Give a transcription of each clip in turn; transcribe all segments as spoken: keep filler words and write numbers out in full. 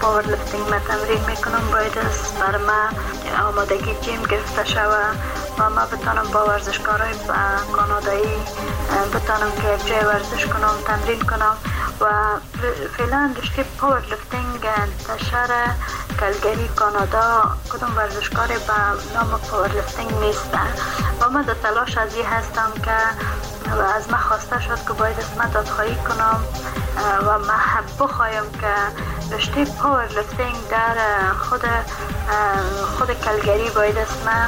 پاور لیفتینگ ما تمرین میکنم، باید از بر ما آمادگی جیم گرفته شوه و ما بتانم با ورزشکارای کانادایی بتانم که یک جای ورزش کنم، تمرین کنم و فعلا رشته پاور لیفتینگ در شهر کلگری کانادا کدام ورزشکاری به نام پاور لیفتینگ نیست و من در تلاش از این هستم که از من خواسته شد که باید از من دادخواهی کنم و من بخوایم که رشته پاور لیفتینگ در خود خود کلگری باید از من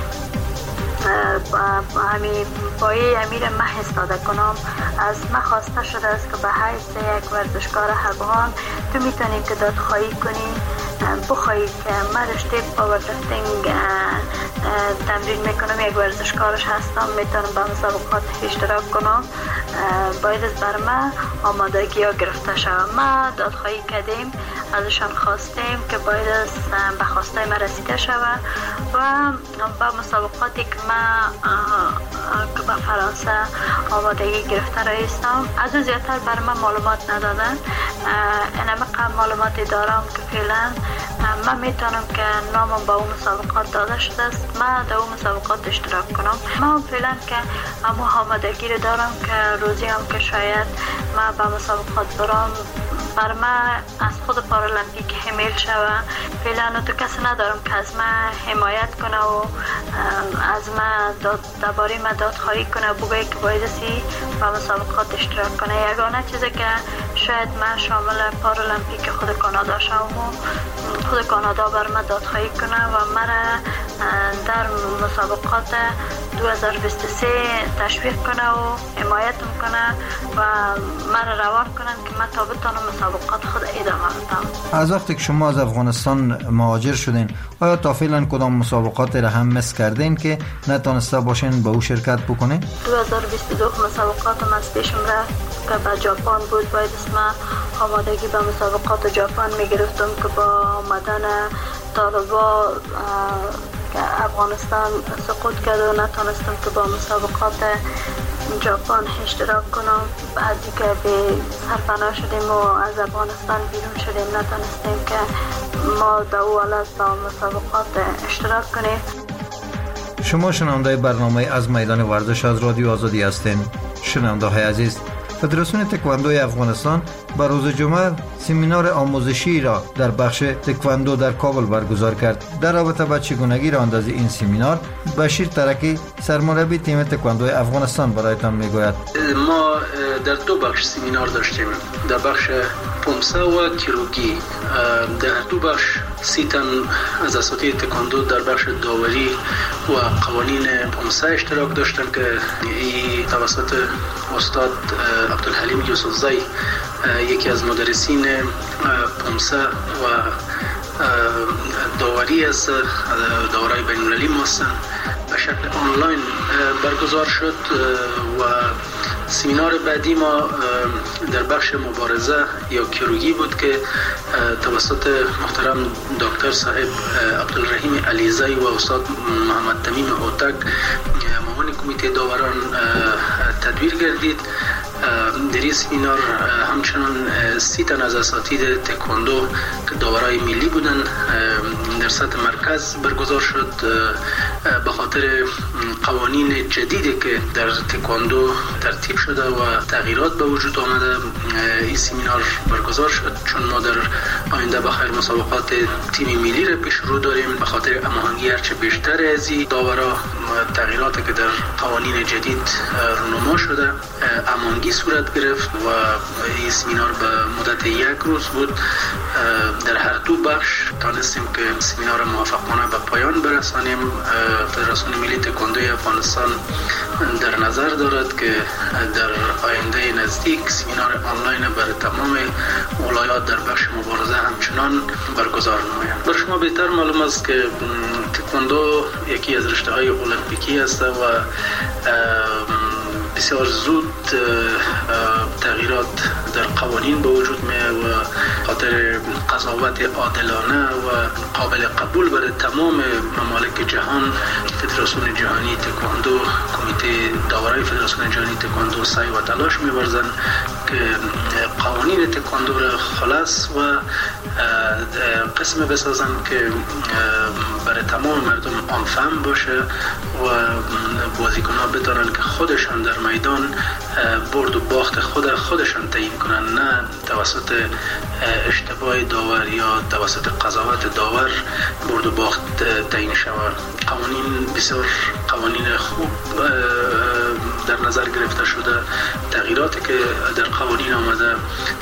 همین پایه امیر مح استاده کنم. از من خواسته شده است که به حیث یک ورزشکار افغان تو میتونی که دادخواهی کنی، بخواهی که من رشته پاور لیفتینگ تمرین میکنم، یک ورزشکارش هستم، میتونم به مسابقات اشتراک کنم، باید از بر من آمادگی ها گرفته شوم. ما دادخواهی کردیم، ازشان خواستیم که باید از به خواسته ما رسیده شود و با مسابقاتی که من که به فرانسه آمادگی گرفته رایستم از او زیادتر بر من معلومات ندادن. اینم قبل معلوماتی دارم که فعلا من میتونم که نامم با اون مسابقات داده شده است، من در اون مسابقات اشتراک کنم. من فعلا که همون آمادگی رو دارم که روزی هم که شاید من به مسابقات برام بر من از خود پارالمپیک حمل شوه. فعلا تو کسی ندارم که از من حمایت کنه و از من درباره من دادخواهی کنه بگه که باید سی به مسابقات اشتراک کنه. یگانه چیزی که شاید من شامل پارالمپیک خود کانادا شوم و خود کانادا بر من دادخواهی کنه و مرا در مسابقات دو هزار و بیست و سه تشویق کنه و حمایت کنه و مرا روان کنن که من تا بتانم مسابقات خود ادامه بدم. از وقتی که شما از افغانستان مهاجر شدین، آیا تا فعلا کدام مسابقات را هم مس کردین که نتونسته باشین به او شرکت بکنین؟ دو هزار و بیست و دو مسابقات هم از پیشم رفت که به ژاپن بود، باید اسم آمادگی به مسابقات ژاپن میگرفتم که با آمدن طالبا که افغانستان سقوط کرد و نتونستم که با مسابقات ژاپن اشتراک کنم. بعدی که به سرپناه شدیم و از افغانستان بیرون شدیم نتونستیم که ما در او حالت با مسابقات اشتراک کنیم. شما شنونده برنامه از میدان ورزش از رادیو آزادی هستین. شنونده های عزیز، فدراسیون تکواندوی افغانستان بر روز جمعه سمینار آموزشی را در بخش تکواندو در کابل برگزار کرد. در رابطه با چگونگی راندازی این سمینار، بشیر ترکی سرمربی تیم تکواندوی افغانستان برایتان میگوید. ما در دو بخش سمینار داشتیم، در بخش پومسه و کیروگی. در دو بخش سی تن از اساتید تکواندو در بخش داوری و قوانین پومسه اشتراک داشتن که این توسط استاد عبدالحلیم یوسفزی یکی از مدرسین پومسه و داوری است، داورای بین المللی هستند، به شکل آنلاین برگزار شد و سمینار بعدی ما در بخش مبارزه یا کیروگی بود که توسط محترم دکتر صاحب عبدالرحیم علیزی و استاد محمد تمیم هوتک معاون کمیته داوران تدبیر گردید. در این سمینار همچنان سی تن از اساتید تکواندو که داورای ملی بودن در سطح مرکز برگزار شد. به خاطر قوانین جدیدی که در تکواندو ترتیب شده و تغییرات به وجود آمده این سمینار برگزار شد، چون ما در آینده بخیر مسابقات تیم ملی را پیش رو داریم. به خاطر هماهنگی هرچه بیشتر از این داورا تغییراتی که در قوانین جدید رونما شده هماهنگی صورت گرفت و این سمینار به مدت یک روز بود. در هر دو بخش تانستیم که سمینار موفقانه به پایان برسانیم. فدراسیون ملی تکواندوی افغانستان در نظر دارد که در آینده نزدیک سمینار آنلاین بر تمام ولایات در بخش مبارزه همچنان برگزار نماید. بر شما بهتر معلوم است که تکواندو یکی از رشته‌های المپیکی است و بسیار زود تغییرات در قوانین به وجود میاد و خاطر قضاوت عادلانه و قابل قبول برای تمام ممالک جهان، فدراسیون جهانی تکواندو، کمیته داورای فدراسیون جهانی تکواندو سعی و تلاش می‌ورزند که قوانین تکواندو را خلاص و قسم بسازن که برای تمام مردم عام‌فهم باشه و بازیکن‌ها بتونن که خودشان در میدان برد و باخت خود خودشان تعیین کنن، نه توسط اشتباه داور یا توسط قضاوت داور برد و باخت تعیین شود. قوانین بسیار قوانین خوب در نظر گرفته شده. تغییراتی که در قوانین آمده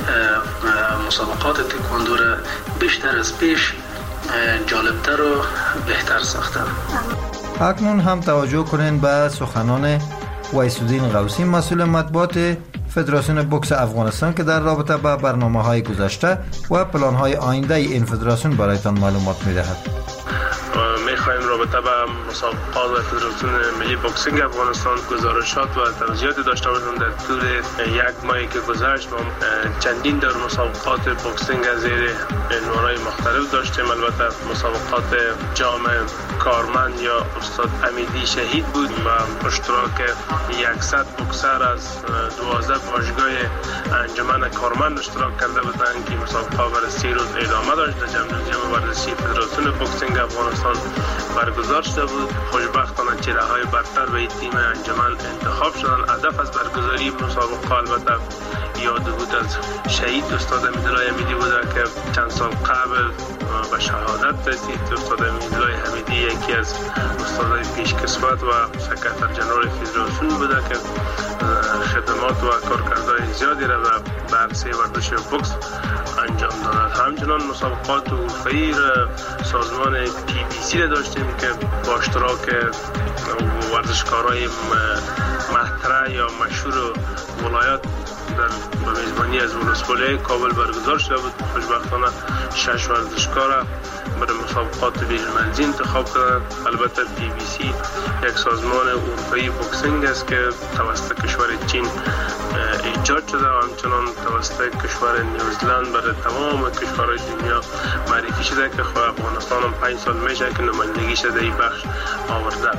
مسابقات تکواندو را بیشتر از پیش جالبتر و بهتر ساخته. اکنون هم توجه کنین به سخنان ویس‌الدین غوثی، مسئول مطبوعات فدراسیون بوکس افغانستان که در رابطه با برنامه‌های گذشته و پلان‌های آینده این فدراسیون برایتان معلومات می‌دهد. می‌خواهیم رابطه با مسابقات و فدراسیون ملی بوکسینگ افغانستان گزارشات و توضیحات داشته باشیم. در طول یک ماهی که گذشت ما چندین دور مسابقات بوکسینگ از زیر عنوان‌های مختلف داشتیم. البته مسابقات جام کارمند یا استاد امیدی شهید بود و اشتراک صد بوکسر از دوازده باشگاه انجمن کارمند اشتراک کرده بودند که مسابقه برای سی روز ادامه داشت. در جام ورزشی فدراسیون بوکسینگ افغانستان برگزار شده بود. خوشبختانه چهره‌های برتر به این تیم انجمن انتخاب شدند. هدف از برگزاری مسابقه البته یاد بود از شهید استاد امیدالله حمیدی بود که چند سال قبل به شهادت رسید. استاد امیدالله حمیدی یکی از استادای پیشکسوت و سکرتر جنرال فدراسیون بوده که خدمات و کارکردهای زیادی را به عرصه ورزش بوکس انجام دادند. همچنان مسابقات حرفه‌ای سازمان پی بی سی را داشتیم که با اشتراک ورزشکارای محترم یا مشهور ولایات در میزبانی از ولسوالی کابل برگزار شده بود. خوشبختانه شش ورزشکار برای مسابقات بین المللی انتخاب کردند. البته پی بی سی یک سازمان اروپایی بوکسینگ است که توسط کشور چین ایجاد شده و همچنان توسط کشور نیوزلند برای تمام کشورهای دنیا معرفی شده که خود افغانستان هم پنج سال میشه که نمایندگی شده این بخش آورده.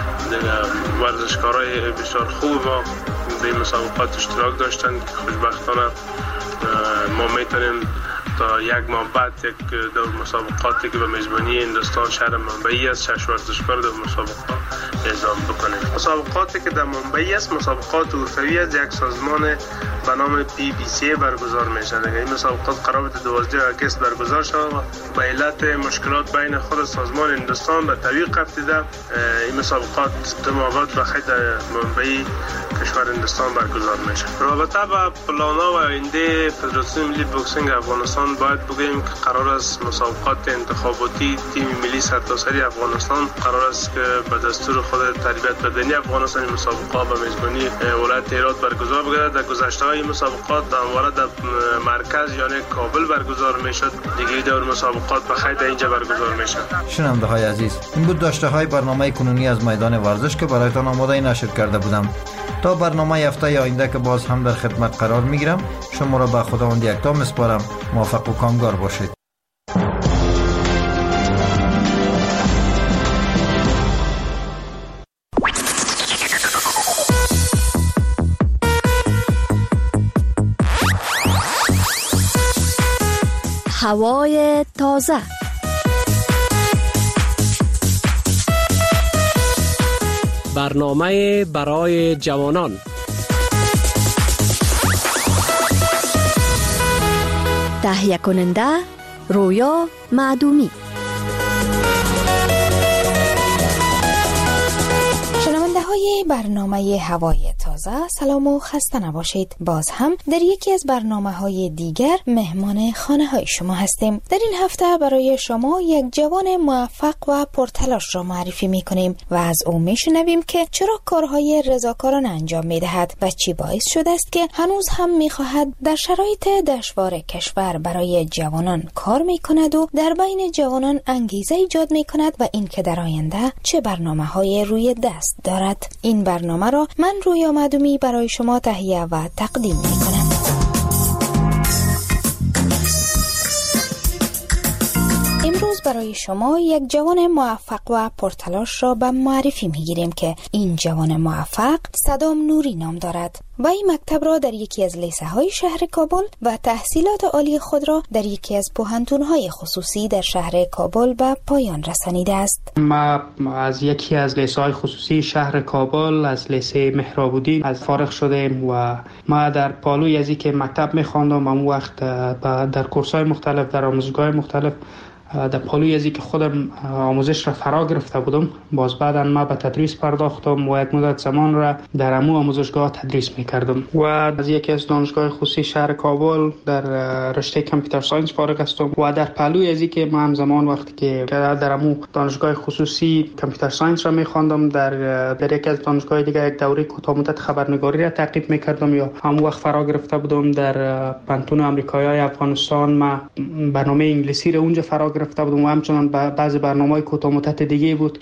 ورزشکارای بسیار خوب ما در مسابقات اشتراک داشتند که خوشبختانه ما میتونیم تا یک ماه بعد یک دور مسابقاتی که به میزبانی هندوستان شهر منبعی است شش ورزشکار در مسابقات اعزام بکنیم. مسابقاتی که در منبعی است مسابقات حرفه‌ای از یک سازمان به نام پی بی سی برگزار میشه. این مسابقات قرار بود دوازده آگوست برگزار شود و به علت مشکلات بین خود سازمان هندوستان به تعویق افتاده این مسابقات دو ماه بعد به خود منبعی کشور هندوستان برگزار میشه. رابطه با پلان‌ها و آینده فدراسیون ملی بوکسینگ افغانستان باید بگوییم که قرار است مسابقات انتخاباتی تیم ملی سرتاسری افغانستان قرار است که به دستور خود تربیت بدنی افغانستان مسابقات به میزبانی ولایت هرات برگزار بگردد. در گذشته‌های مسابقات همواره در مرکز یعنی کابل برگزار میشد. دیگه دور مسابقات به خیلی اینجا برگزار میشه. شنونده‌های عزیز، این بود داشته‌های برنامه کنونی از میدان ورزش که برایتان آماده نشر کرده بودم. تا برنامه هفته آینده که باز هم در خدمت قرار میگیرم، شما را به خداوند یکتا میسپارم. موفق و کامگار باشید. هوای تازه، برنامه برای جوانان، تهیه کننده رویا معدومی. شنونده های برنامه هوای تازه، سلام و خسته نباشید. باز هم در یکی از برنامه های دیگر مهمان خانه های شما هستیم. در این هفته برای شما یک جوان موفق و پرتلاش را معرفی می کنیم و از او می شنویم که چرا کارهای رضاکارانه انجام می دهد و چی باعث شده است که هنوز هم می خواهد در شرایط دشوار کشور برای جوانان کار می کند و در بین جوانان انگیزه ایجاد می کند و این که در آینده چه برنامه های روی دست دارد. این برنامه را من رویا معدومی برای شما تهیه و تقدیم می کنم. امروز برای شما یک جوان موفق و پرتلاش را به معرفی میگیریم که این جوان موفق صدام نوری نام دارد و این مکتب را در یکی از لیسه های شهر کابل و تحصیلات عالی خود را در یکی از پوهنتون های خصوصی در شهر کابل به پایان رسانیده است. ما از یکی از لیسه های خصوصی شهر کابل از لیسه مهراب‌الدین از فارغ شدیم و ما در پالوی از اینکه مکتب می‌خواندم اون وقت در کورس‌های مختلف در آموزشگاه مختلف در پالوی از اینکه خودم آموزش را فرا گرفته بودم، باز بعدا ما به تدریس پرداختم و یک مدت زمان را در امو آموزشگاه تدریس میکردم و از یکی از دانشگاه خصوصی شهر کابل در رشته کامپیوتر ساینس فارغ هستم و در پالوی از اینکه ما هم زمان وقتی که در امو دانشگاه خصوصی کامپیوتر ساینس را میخواندم در در یکی از دانشگاه دیگه یک دوره کوتاه مدت خبرنگاری را تعقیب میکردم یا همون وقت فرا گرفته بودم در پانتون آمریکایی افغانستان. ما برنامه انگلیسی را اونجا فرا گرفته بودم و همچنان بعضی برنامه‌های کوتاه مدت دیگه بود.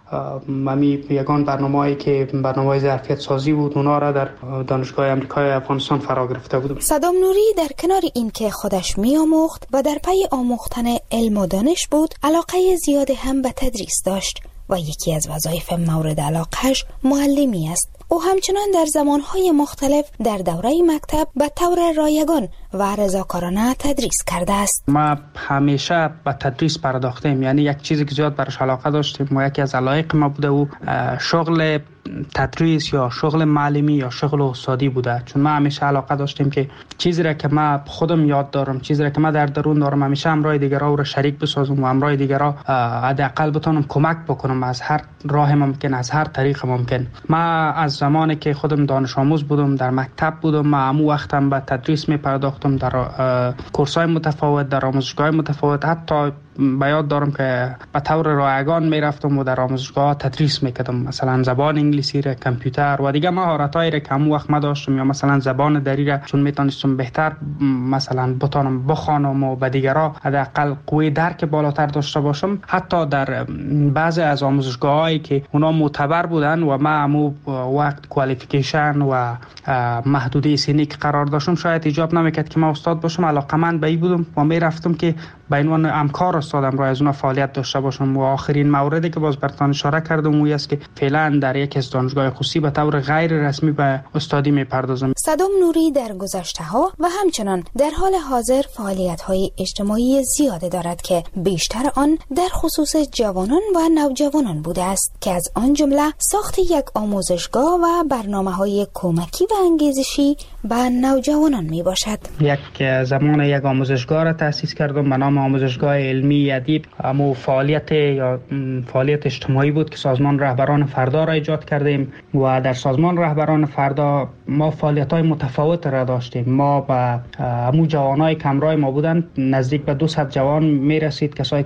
ممی یگان برنامه‌ای که برنامه ظرفیت سازی بود اونا را در دانشگاه آمریکای افغانستان فرا گرفته بودم. صدام نوری در کنار اینکه خودش می‌آموخت و در پی آموختن علم و دانش بود، علاقه زیاد هم به تدریس داشت و یکی از وظایف مورد علاقهش معلمی است. او همچنان در زمانهای مختلف در دوره مکتب به طور رایگان و رضاکارانه تدریس کرده است. ما همیشه به تدریس پرداختیم، یعنی یک چیزی که زیاد برش علاقه داشتیم و یکی از علایق ما بوده و شغل تدریس یا شغل معلمی یا شغل استادی بوده، چون ما همیشه علاقه داشتیم که چیزی را که ما خودم یاد دارم، چیزی را که ما در درون دارم، همیشه همراه دیگران را شریک بسازم و همراه دیگران حداقل بتونم کمک بکنم از هر راه ممکن، از هر طریق ممکن. ما از زمانی که خودم دانش آموز بودم در مکتب بودم، ما همون وقتم به تدریس می پرداختم در کورس‌های متفاوت، در آموزشگاه متفاوت. حتی به یاد دارم که به طور رایگان می رفتم و در آموزشگاه تدریس میکردم، مثلا زبان انگلیسی را، کامپیوتر و دیگه مهارتایی را که همون وقت ما داشتم، یا مثلا زبان دری را چون میتونستم بهتر مثلا بتونم بخوانم و به دیگران حداقل قوی درک بالاتر داشته باشم. حتی در بعضی از آموزشگاهایی که اونا معتبر بودن و ما همون وقت کوالیفیکیشن و محدوده سنی که قرار داشتم شاید ایجاب نمیکرد که ما استاد باشم، علاقمند به این بودم و می رفتم که به عنوان همکار استادم را از اون فعالیت داشته باشم. و آخرین موردی که باز براتون اشاره کردم اون است که فعلا در یک از دانشگاه خصوصی به طور غیر رسمی به استادی میپردازم. صدام نوری در گذشته‌ها و همچنان در حال حاضر فعالیت‌های اجتماعی زیاده دارد که بیشتر آن در خصوص جوانان و نوجوانان بوده است که از آن جمله ساخت یک آموزشگاه و برنامه‌های کمکی و انگیزشی به نوجوانان میباشد. یک زمان یک آموزشگاه را تأسیس کردم به نام آموزشگاه علمی ادیب. اما فعالیت یا فعالیت اجتماعی بود که سازمان رهبران فردا را ایجاد کردیم و در سازمان رهبران فردا ما فعالیت‌های متفاوت را داشتیم. ما با همون جوانای کمرای ما بودن نزدیک به دویست جوان میرسید، کسایی